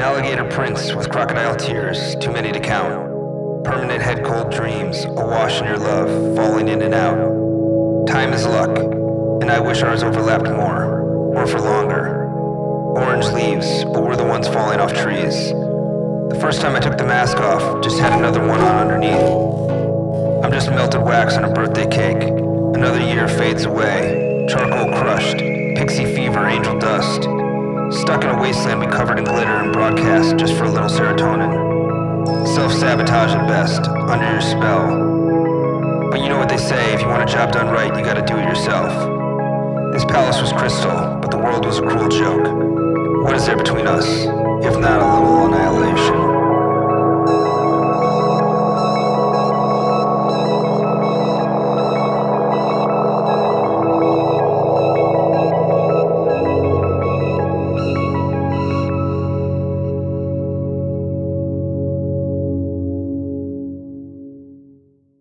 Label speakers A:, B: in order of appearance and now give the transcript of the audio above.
A: alligator prince with crocodile tears, too many to count. Permanent head cold dreams, awash in your love, falling in and out. Time is luck, and I wish ours overlapped more, or for longer. Orange leaves, but we're the ones falling off trees. The first time I took the mask off, just had another one on underneath. I'm just melted wax on a birthday cake. Another year fades away, charcoal crushed, pixie fever, angel dust. Stuck in a wasteland we covered in glitter and broadcast just for a little serotonin. Self-sabotage at best, under your spell. But you know what they say, if you want a job done right, you gotta do it yourself. This palace was crystal, but the world was a cruel joke. What is there between us, if not a little annihilation?